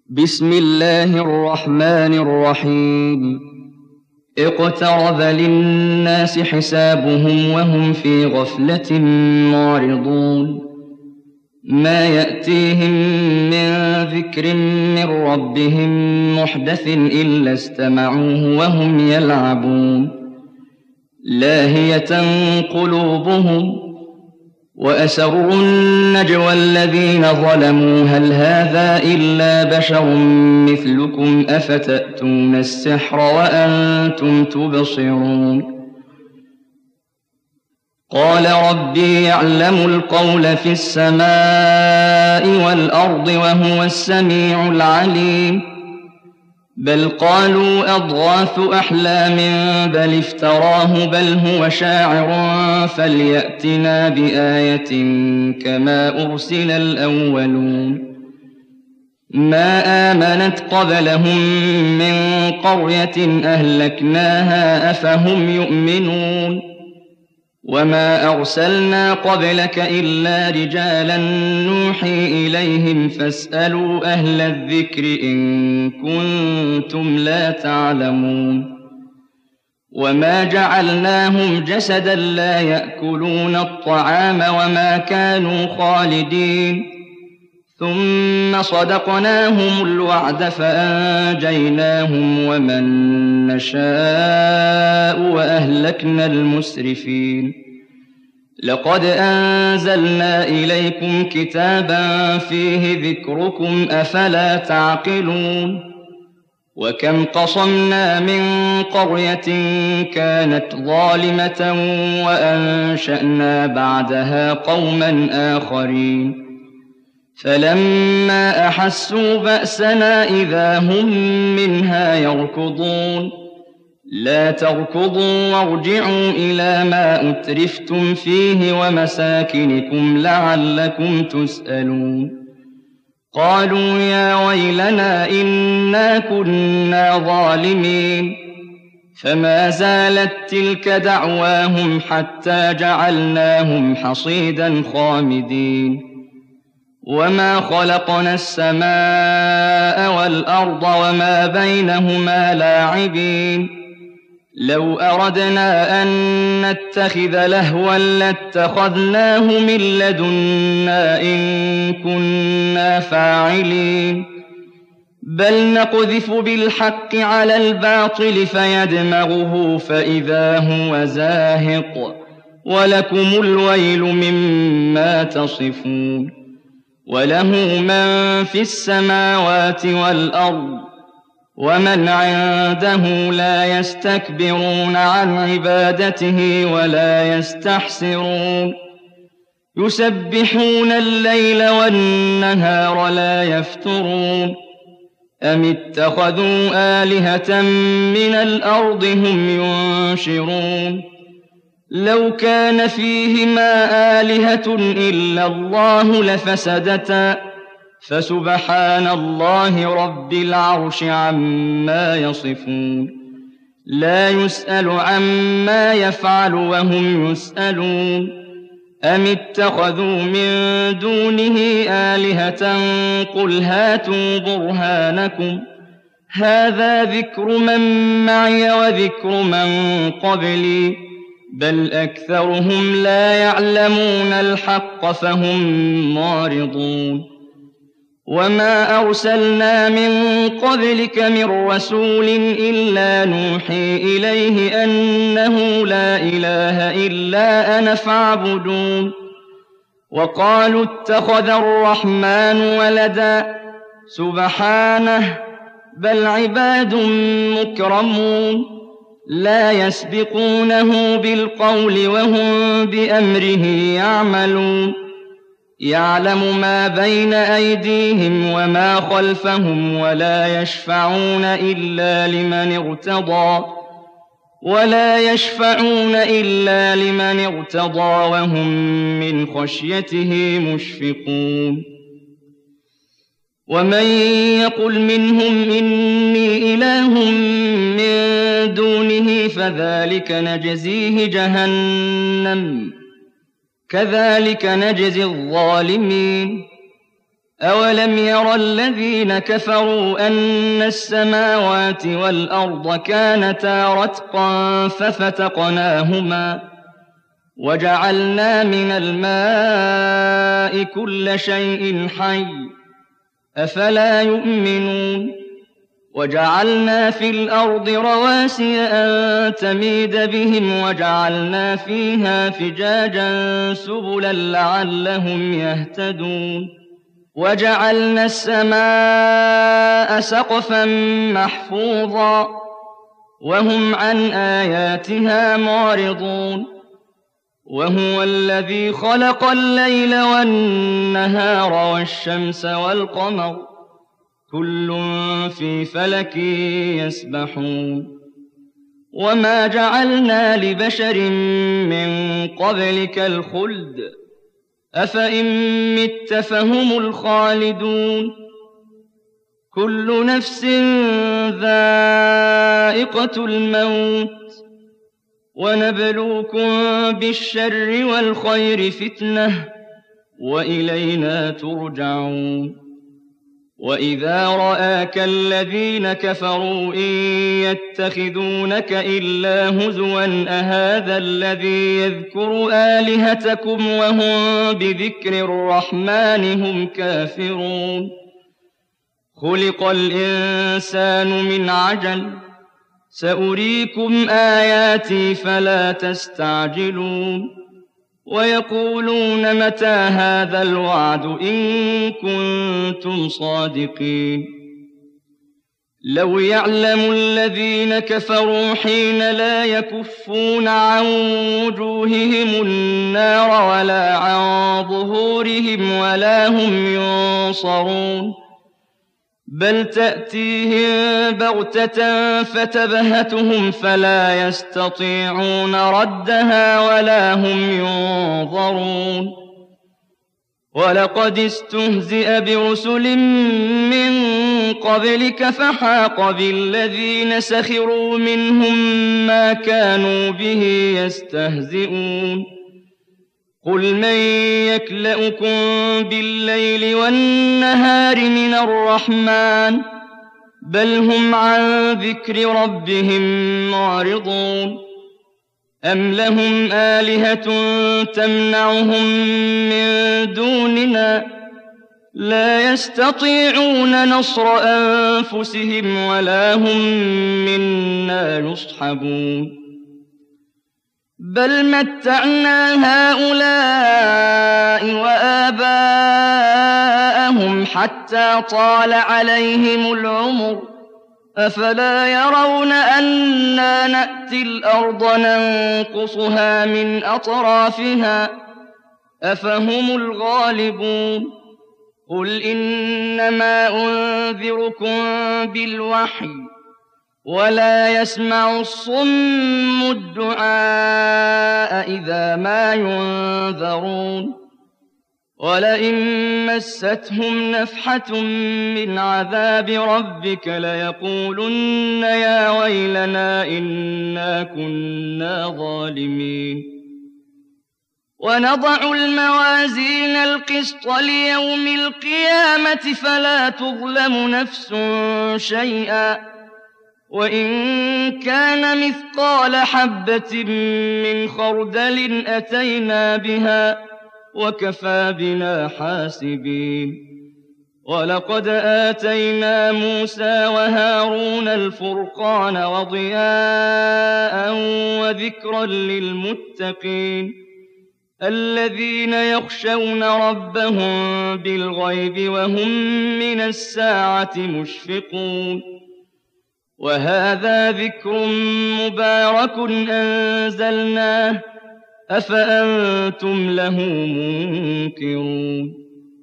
بسم الله الرحمن الرحيم. اقترب للناس حسابهم وهم في غفلة معرضون. ما يأتيهم من ذكر من ربهم محدث إلا استمعوه وهم يلعبون. لاهية قلوبهم وأسروا النجوى الذين ظلموا هل هذا إلا بشر مثلكم أفتأتون السحر وأنتم تبصرون. قال ربي يعلم القول في السماء والأرض وهو السميع العليم. بل قالوا أضغاث أحلام بل افتراه بل هو شاعر فليأتنا بآية كما أرسل الأولون. ما آمنت قبلهم من قرية أهلكناها أفهم يؤمنون. وما أرسلنا قبلك إلا رجالا نوحي إليهم فاسألوا أهل الذكر إن كنتم لا تعلمون. وما جعلناهم جسدا لا يأكلون الطعام وما كانوا خالدين. ثم صدقناهم الوعد فأنجيناهم ومن نشاء وأهلكنا المسرفين. لقد أنزلنا إليكم كتابا فيه ذكركم أفلا تعقلون. وكم قصمنا من قرية كانت ظالمة وأنشأنا بعدها قوما آخرين. فلما أحسوا بأسنا إذا هم منها يركضون. لا تركضوا وارجعوا إلى ما أترفتم فيه ومساكنكم لعلكم تسألون. قالوا يا ويلنا إنا كنا ظالمين. فما زالت تلك دعواهم حتى جعلناهم حصيدا خامدين. وما خلقنا السماء والأرض وما بينهما لاعبين. لو أردنا أن نتخذ لهوا لاتخذناه من لدنا إن كنا فاعلين. بل نقذف بالحق على الباطل فيدمغه فإذا هو زاهق ولكم الويل مما تصفون. وله من في السماوات والأرض ومن عنده لا يستكبرون عن عبادته ولا يستحسرون. يسبحون الليل والنهار لا يفترون. أم اتخذوا آلهة من الأرض هم ينشرون. لو كان فيهما آلهة إلا الله لفسدتا فسبحان الله رب العرش عما يصفون. لا يسأل عما يفعل وهم يسألون. أم اتخذوا من دونه آلهة قل هاتوا برهانكم هذا ذكر من معي وذكر من قبلي بل أكثرهم لا يعلمون الحق فهم معرضون. وما أرسلنا من قبلك من رسول إلا نوحي إليه أنه لا إله إلا أنا فاعبدون. وقالوا اتخذ الرحمن ولدا سبحانه بل عباد مكرمون لا يسبقونه بالقول وهم بأمره يعملون. يعلم ما بين أيديهم وما خلفهم ولا يشفعون إلا لمن ارتضى وهم من خشيته مشفقون. ومن يقل منهم إني إله من دونه فذلك نجزيه جهنم كذلك نجزي الظالمين. أَوَلَمْ يَرَ الَّذِينَ كَفَرُوا أَنَّ السَّمَاوَاتِ وَالْأَرْضَ كَانَتَا رَتْقًا فَفَتَقْنَاهُمَا وَجَعَلْنَا مِنَ الْمَاءِ كُلَّ شَيْءٍ حَيٍّ ۖ أَفَلَا يُؤْمِنُونَ وَجَعَلْنَا فِي الْأَرْضِ رَوَاسِيَ أَن تَمِيدَ بِهِمْ وَجَعَلْنَا فِيهَا فِجَاجًا سُبُلًا لَّعَلَّهُمْ يَهْتَدُونَ وَجَعَلْنَا السَّمَاءَ سَقْفًا مَّحْفُوظًا وَهُمْ عَنْ آيَاتِهَا مُعْرِضُونَ وَهُوَ الَّذِي خَلَقَ اللَّيْلَ وَالنَّهَارَ وَالشَّمْسَ وَالْقَمَرَ ۖ كُلٌّ فِي فَلَكٍ يَسْبَحُونَ وَمَا جَعَلْنَا لِبَشَرٍ مِّن قَبْلِكَ الْخُلْدَ ۖ أَفَإِن مِّتَّ فَهُمُ الْخَالِدُونَ كُلُّ نَفْسٍ ذَائِقَةُ الْمَوْتِ ۖ وَنَبْلُوكُم بِالشَّرِّ وَالْخَيْرِ فِتْنَةً وَإِلَيْنَا تُرْجَعُونَ وَإِذَا رَآكَ الَّذِينَ كَفَرُوا إِن يَتَّخِذُونَكَ إِلَّا هُزُوًا أَهَٰذَا الَّذِي يَذْكُرُ آلِهَتَكُمْ وَهُم بِذِكْرِ الرَّحْمَٰنِ هُمْ كَافِرُونَ خُلِقَ الْإِنسَانُ مِنْ عَجَلٍ ۚ سَأُرِيكُمْ آيَاتِي فَلَا تَسْتَعْجِلُونِ وَيَقُولُونَ مَتَىٰ هَٰذَا الْوَعْدُ إِن كُنتُمْ صَادِقِينَ لَوْ يَعْلَمُ الَّذِينَ كَفَرُوا حِينَ لَا يَكُفُّونَ عَن وُجُوهِهِمُ النَّارَ وَلَا عَن ظُهُورِهِمْ وَلَا هُمْ يُنصَرُونَ بَلْ تَأْتِيهِم بَغْتَةً فَتَبْهَتُهُمْ فَلَا يَسْتَطِيعُونَ رَدَّهَا وَلَا هُمْ يُنظَرُونَ وَلَقَدِ اسْتُهْزِئَ بِرُسُلٍ مِّن قَبْلِكَ فَحَاقَ بِالَّذِينَ سَخِرُوا مِنْهُم مَّا كَانُوا بِهِ يَسْتَهْزِئُونَ قُلْ مَن يَكْلَؤُكُم بِاللَّيْلِ وَالنَّهَارِ مِنَ الرَّحْمَٰنِ ۗ بَلْ هُمْ عَن ذِكْرِ رَبِّهِم مُّعْرِضُونَ أَمْ لَهُمْ آلِهَةٌ تَمْنَعُهُم مِّن دُونِنَا ۚ لَا يَسْتَطِيعُونَ نَصْرَ أَنفُسِهِمْ وَلَا هُم مِّنَّا يُصْحَبُونَ بَلْ مَتَّعْنَا هَٰؤُلَاءِ وَآبَاءَهُمْ حَتَّىٰ طَالَ عَلَيْهِمُ الْعُمُرُ ۗ أَفَلَا يَرَوْنَ أَنَّا نَأْتِي الْأَرْضَ نَنقُصُهَا مِنْ أَطْرَافِهَا ۚ أَفَهُمُ الْغَالِبُونَ قُلْ إِنَّمَا أُنذِرُكُم بِالْوَحْيِ ۚ وَلَا يَسْمَعُ الصُّمُّ الدُّعَاءَ إِذَا مَا يُنذَرُونَ وَلَئِن مَّسَّتْهُمْ نَفْحَةٌ مِّنْ عَذَابِ رَبِّكَ لَيَقُولُنَّ يَا وَيْلَنَا إِنَّا كُنَّا ظَالِمِينَ وَنَضَعُ الْمَوَازِينَ الْقِسْطَ لِيَوْمِ الْقِيَامَةِ فَلَا تُظْلَمُ نَفْسٌ شَيْئًا ۖ وَإِن كَانَ مِثْقَالَ حَبَّةٍ مِّنْ خَرْدَلٍ أَتَيْنَا بِهَا ۗ وَكَفَىٰ بِنَا حَاسِبِينَ وَلَقَدْ آتَيْنَا مُوسَىٰ وَهَارُونَ الْفُرْقَانَ وَضِيَاءً وَذِكْرًا لِّلْمُتَّقِينَ الَّذِينَ يَخْشَوْنَ رَبَّهُم بِالْغَيْبِ وَهُم مِّنَ السَّاعَةِ مُشْفِقُونَ وَهَٰذَا ذِكْرٌ مُّبَارَكٌ أَنزَلْنَاهُ أَفَأَنتُمْ لَهُ مُنكِرُونَ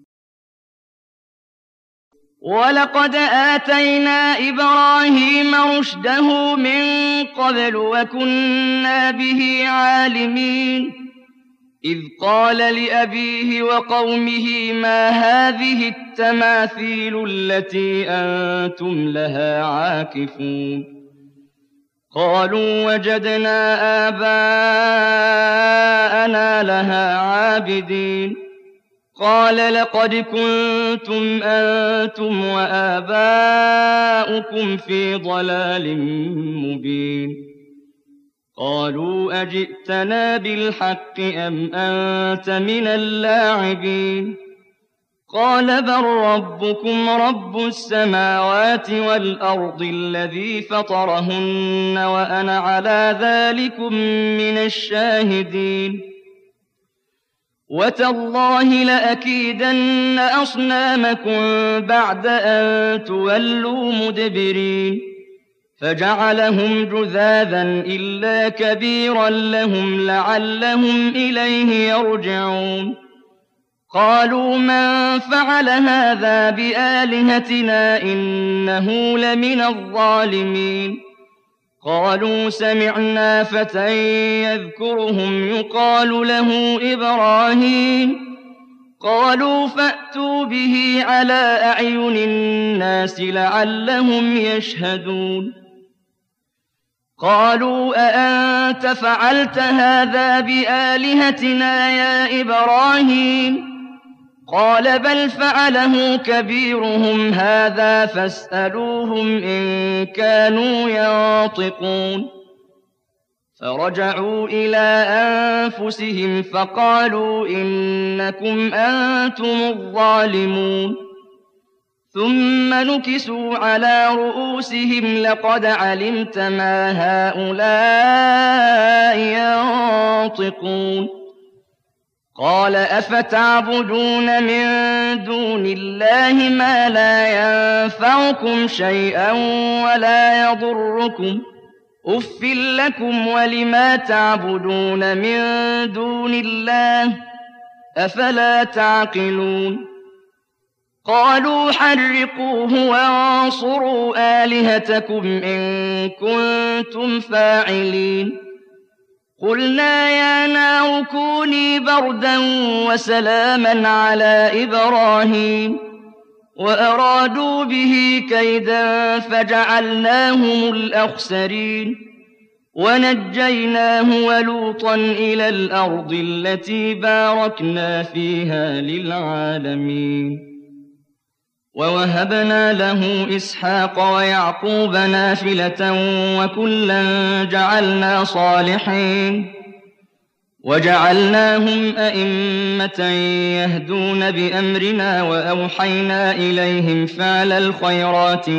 وَلَقَدْ آتَيْنَا إِبْرَاهِيمَ رُشْدَهُ مِن قَبْلُ وَكُنَّا بِهِ عَالِمِينَ إِذْ قَالَ لِأَبِيهِ وَقَوْمِهِ مَا هَٰذِهِ التَّمَاثِيلُ الَّتِي أَنتُمْ لَهَا عَاكِفُونَ قَالُوا وَجَدْنَا آبَاءَنَا لَهَا عَابِدِينَ قال لقد كنتم أنتم وآباؤكم في ضلال مبين قالوا أجئتنا بالحق أم أنت من اللاعبين قال بل ربكم رب السماوات والأرض الذي فطرهن وأنا على ذلكم من الشاهدين وتالله لأكيدن أصنامكم بعد أن تولوا مدبرين فجعلهم جذاذا إلا كبيرا لهم لعلهم إليه يرجعون قالوا من فعل هذا بآلهتنا إنه لمن الظالمين قالوا سمعنا فتى يذكرهم يقال له إبراهيم قالوا فأتوا به على أعين الناس لعلهم يشهدون قالوا أأنت فعلت هذا بآلهتنا يا إبراهيم قال بل فعله كبيرهم هذا فاسألوهم إن كانوا ينطقون فرجعوا إلى أنفسهم فقالوا إنكم أنتم الظالمون ثم نكسوا على رؤوسهم لقد علمت ما هؤلاء ينطقون قال أفتعبدون من دون الله ما لا ينفعكم شيئا ولا يضركم أف لكم ولما تعبدون من دون الله أفلا تعقلون قالوا حرقوه وانصروا آلهتكم إن كنتم فاعلين قلنا يا نار كوني بردا وسلاما على إبراهيم وأرادوا به كيدا فجعلناهم الأخسرين ونجيناه ولوطا إلى الأرض التي باركنا فيها للعالمين ووهبنا له إسحاق ويعقوب نافلة وكلا جعلنا صالحين وجعلناهم أئمة يهدون بأمرنا وأوحينا إليهم فعل الخيرات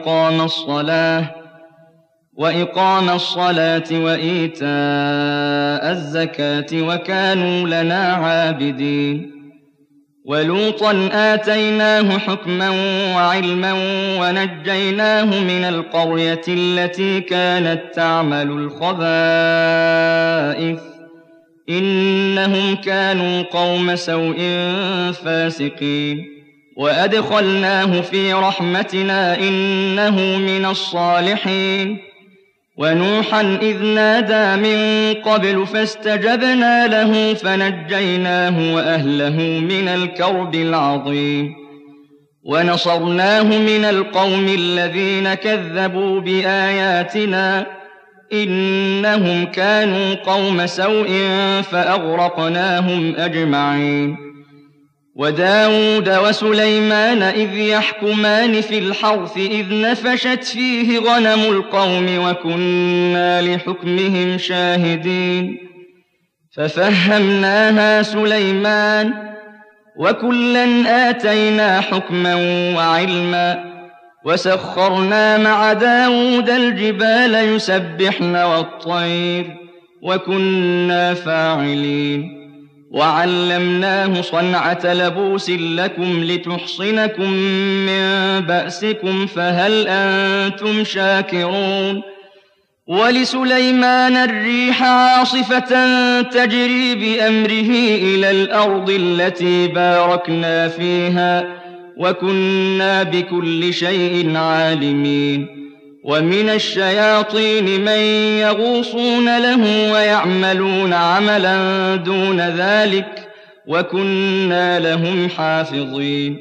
وإقام الصلاة وإيتاء الزكاة وكانوا لنا عابدين ولوطا آتيناه حكما وعلما ونجيناه من القرية التي كانت تعمل الخبائث إنهم كانوا قوم سوء فاسقين وأدخلناه في رحمتنا إنه من الصالحين ونوحا إذ نادى من قبل فاستجبنا له فنجيناه وأهله من الكرب العظيم ونصرناه من القوم الذين كذبوا بآياتنا إنهم كانوا قوم سوء فأغرقناهم أجمعين وداود وسليمان إذ يحكمان في الحرث إذ نفشت فيه غنم القوم وكنا لحكمهم شاهدين ففهمناها سليمان وكلا آتينا حكما وعلما وسخرنا مع داود الجبال يسبحن والطير وكنا فاعلين وعلمناه صنعة لبوس لكم لتحصنكم من بأسكم فهل أنتم شاكرون ولسليمان الريح عاصفة تجري بأمره إلى الأرض التي باركنا فيها وكنا بكل شيء عالمين ومن الشياطين من يغوصون له ويعملون عملا دون ذلك وكنا لهم حافظين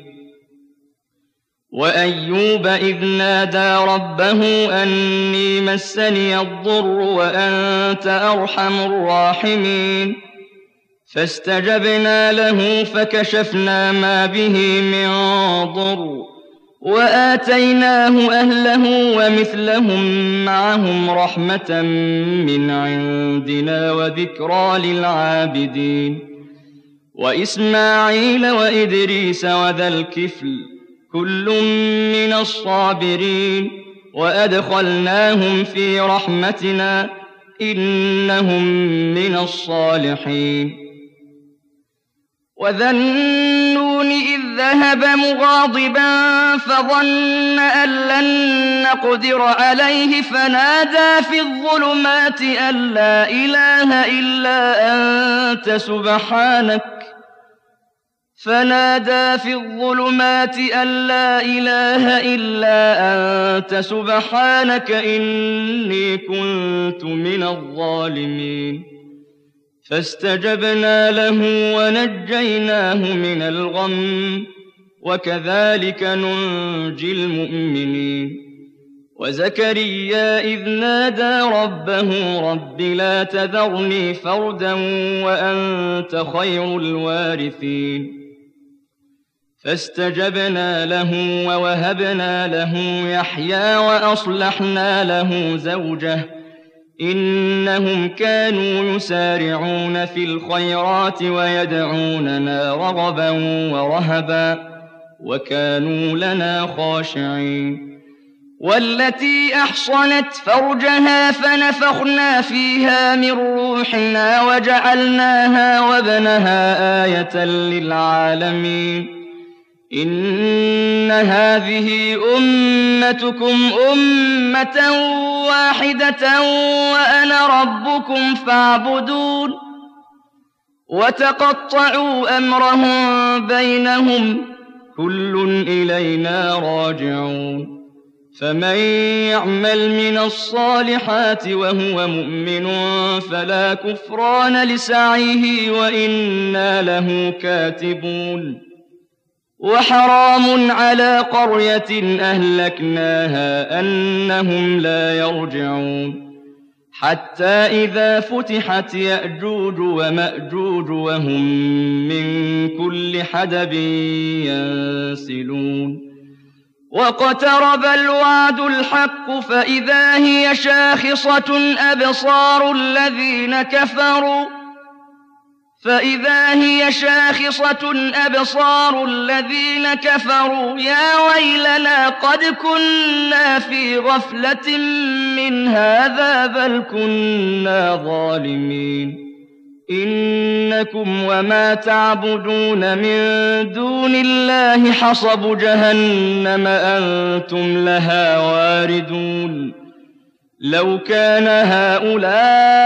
وأيوب إذ نادى ربه أني مسني الضر وأنت أرحم الراحمين فاستجبنا له فكشفنا ما به من ضر وآتيناه أهله ومثلهم معهم رحمة من عندنا وذكرى للعابدين وإسماعيل وإدريس وذا الكفل كل من الصابرين وأدخلناهم في رحمتنا إنهم من الصالحين وذا النون إذ ذهب مغاضبا فظن أن لن نقدر عليه فنادى في الظلمات أن لا إله إلا أنت سبحانك إني كنت من الظالمين فاستجبنا له ونجيناه من الغم وكذلك ننجي المؤمنين وزكريا إذ نادى ربه رب لا تذرني فردا وأنت خير الوارثين فاستجبنا له ووهبنا له يحيى وأصلحنا له زوجه إنهم كانوا يسارعون في الخيرات ويدعوننا رغبا ورهبا وكانوا لنا خاشعين والتي أحصنت فرجها فنفخنا فيها من روحنا وجعلناها وابنها آية للعالمين إن هذه أمتكم أمة واحدة وأنا ربكم فاعبدون وتقطعوا أمرهم بينهم كل إلينا راجعون فمن يعمل من الصالحات وهو مؤمن فلا كفران لسعيه وإنا له كاتبون وحرام على قرية أهلكناها أنهم لا يرجعون حتى إذا فتحت يأجوج ومأجوج وهم من كل حدب ينسلون واقترب الوعد الحق فإذا هي شاخصة أبصار الذين كفروا يا ويلنا قد كنا في غفلة من هذا بل كنا ظالمين إنكم وما تعبدون من دون الله حصب جهنم أنتم لها واردون لو كان هؤلاء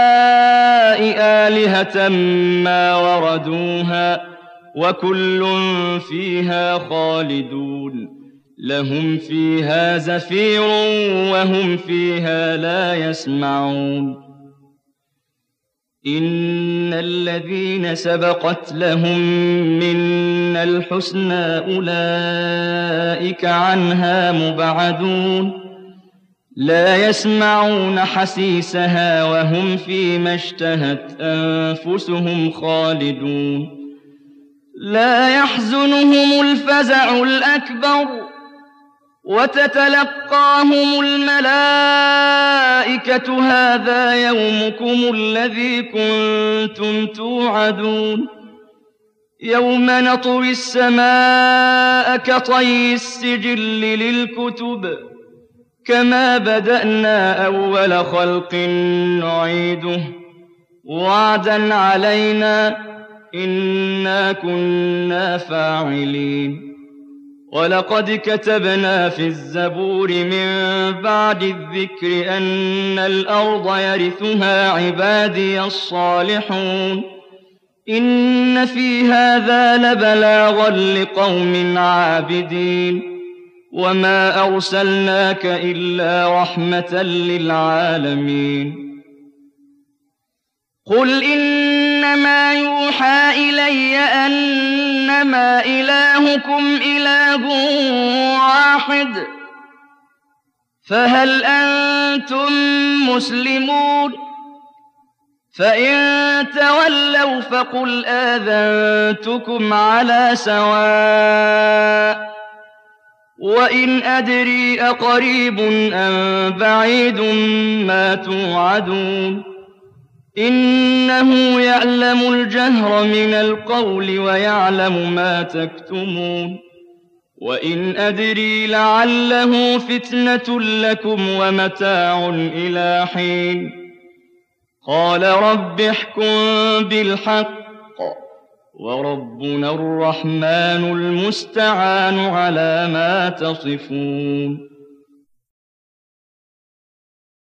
آلهة ما وردوها وكل فيها خالدون لهم فيها زفير وهم فيها لا يسمعون إن الذين سبقت لهم منا الحسنى أولئك عنها مبعدون لا يسمعون حسيسها وهم فيما اشتهت أنفسهم خالدون لا يحزنهم الفزع الأكبر وتتلقاهم الملائكة هذا يومكم الذي كنتم توعدون يوم نطوي السماء كطي السجل للكتب كما بدأنا أول خلق نعيده وعدا علينا إنا كنا فاعلين ولقد كتبنا في الزبور من بعد الذكر أن الأرض يرثها عبادي الصالحون إن في هذا لبلاغا لقوم عابدين وما أرسلناك إلا رحمة للعالمين قل إنما يوحى إلي أنما إلهكم إله واحد فهل أنتم مسلمون فإن تولوا فقل آذنتكم على سواء وإن أدري أقريب أم بعيد ما توعدون إنه يعلم الجهر من القول ويعلم ما تكتمون وإن أدري لعله فتنة لكم ومتاع إلى حين قال رب احكم بالحق وربنا الرحمن المستعان على ما تصفون